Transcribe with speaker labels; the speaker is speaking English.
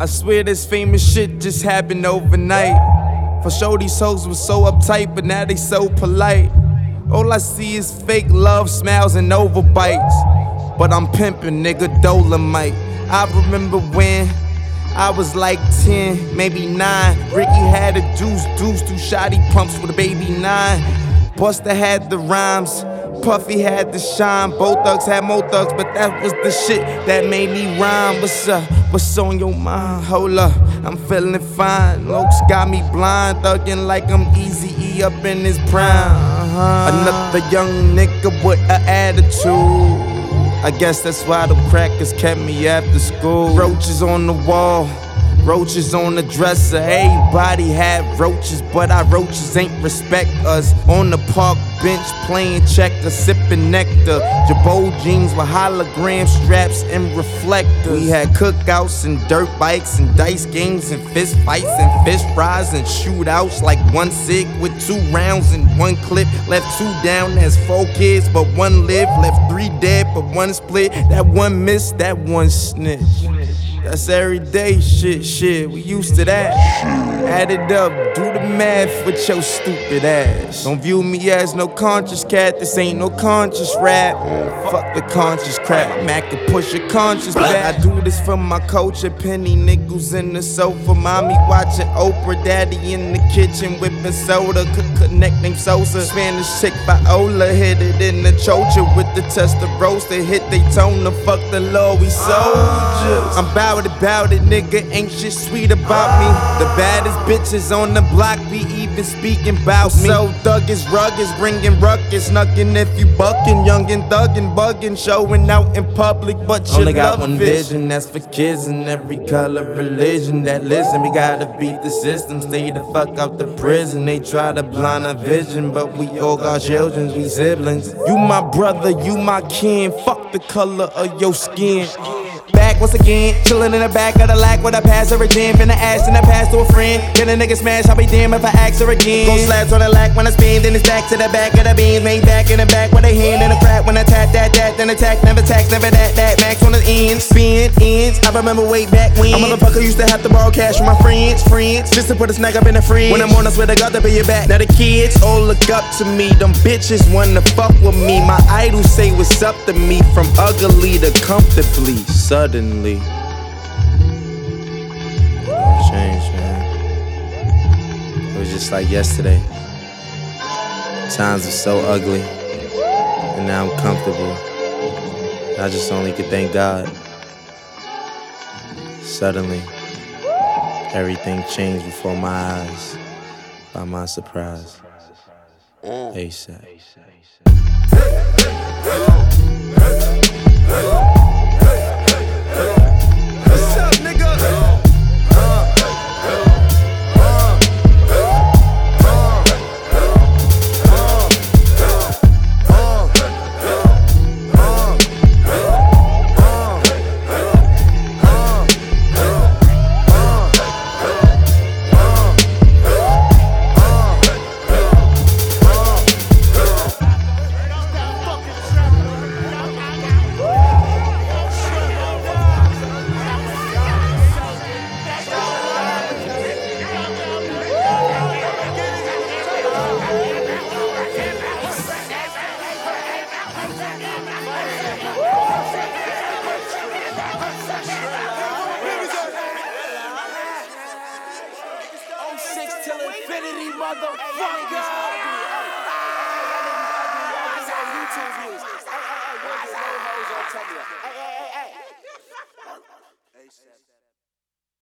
Speaker 1: I swear this famous shit just happened overnight. For sure these hoes was so uptight, but now they so polite. All I see is fake love, smiles, and overbites. But I'm pimpin', nigga, Dolomite. I remember when I was like 10, maybe 9. Ricky had a deuce, 2 shotty pumps with a baby 9. Busta had the rhymes, Puffy had the shine. Both thugs had more thugs, but that was the shit that made me rhyme. What's up? What's on your mind? Hold up, I'm feeling fine. Lokes got me blind, thuggin' like I'm Eazy-E up in his prime. Another young nigga with an attitude. I guess that's why them crackers kept me after school. Roaches on the wall, roaches on the dresser. Everybody had roaches, but our roaches ain't respect us. On the park bench playing checkers, sipping nectar. Jabot jeans with hologram straps and reflectors. We had cookouts and dirt bikes and dice games and fist fights and fish fries and shootouts. Like 1 cig with 2 rounds and 1 clip. Left 2 down, that's 4 kids, but 1 lived. Left 3 dead, but 1 split. That 1 missed, that 1 snitch. That's everyday shit, we used to that. Add it up, do the math with your stupid ass. Don't view me as no conscious cat, this ain't no conscious rap. Fuck the conscious crap, Mac can push your conscious back. I do this for my culture, penny nickels in the sofa. Mommy watching Oprah, daddy in the kitchen whipping soda. Connect named Sosa, Spanish chick Viola. Hit it in the chocha with the Testarossa. Hit Daytona, fuck the law, we soldiers. I'm bout it, nigga, ain't shit sweet about me. The baddest bitches on the block be even speaking about me. So thuggish, rugged, bringing ruckus, snuckin' if you buckin', young and thuggin', buggin', showing out in public, but you only got one vision, that's for kids in every color, religion that listen. We gotta beat the system, stay the fuck out the prison. They try to blind our vision, but we all got children, we siblings. You my brother, you my kin, fuck the color of your skin. Back once again, chillin' in the back of the lack with a pass her again. Finna ask and I pass to a friend. Get a nigga smash, I'll be damned if I ask her again. Go slabs on the lack when I spin, then it's back to the back of the beans. Made back in the back with a hand in the crack. When I tap that, then attack, never tax, never that. Max on the ends, spin, ends. I remember way back when a motherfucker used to have to borrow cash from my friends. Just to put a snack up in the fridge. When I'm on, I swear to God to pay you back. Now the kids all look up to me. Them bitches wanna fuck with me. My idols say what's up to me. From ugly to comfortably. Suddenly changed, man. It was just like yesterday. Times were so ugly, and now I'm comfortable. I just only could thank God. Suddenly, everything changed before my eyes, by my surprise. ASAP.
Speaker 2: Till infinity, motherfucker.